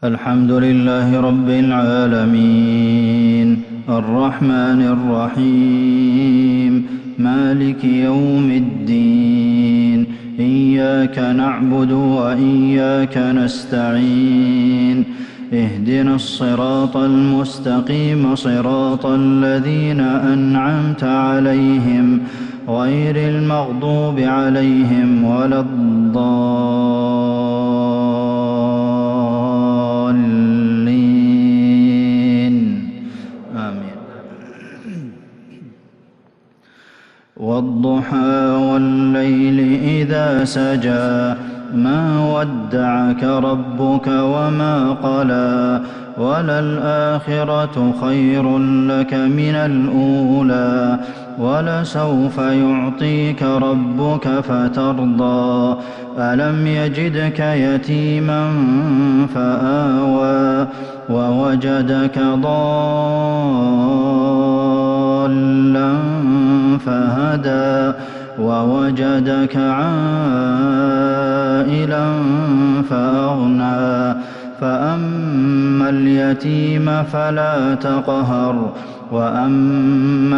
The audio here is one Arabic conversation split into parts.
الحمد لله رب العالمين الرحمن الرحيم مالك يوم الدين إياك نعبد وإياك نستعين اهدنا الصراط المستقيم صراط الذين أنعمت عليهم غير المغضوب عليهم ولا الضالين آمين. والضحى والليل إذا سجى ما ودعك ربك وما قلى وللآخرة خير لك من الأولى ولسوف يعطيك ربك فترضى ألم يجدك يتيما فآوى ووجدك ضالا فهدى ووجدك عائلا فأغنى فأما اليتيم فلا تقهر وأما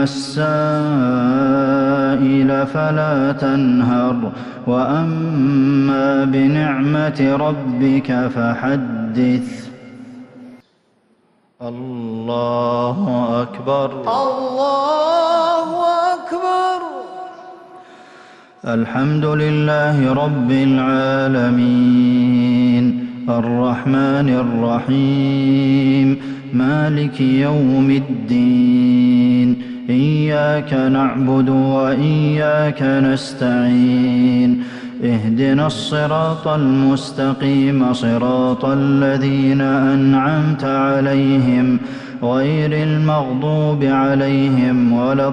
السائل فلا تنهر وأما بنعمة ربك فحدث. الله أكبر الله أكبر. الحمد لله رب العالمين الرحمن الرحيم مالك يوم الدين إياك نعبد وإياك نستعين اهدنا الصراط المستقيم صراط الذين أنعمت عليهم غير المغضوب عليهم ولا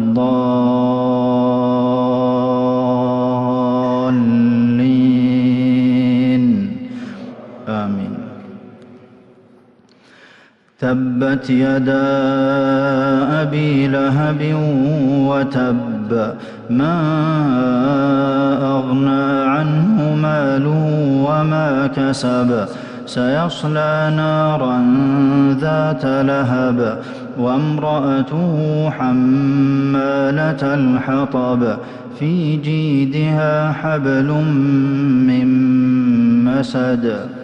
الضالين آمين. تبت يدا أبي لهب وتب ما أغنى عنه ماله وما كسب سيصلى نارا ذات لهب وامرأته حمالة الحطب في جيدها حبل من مسد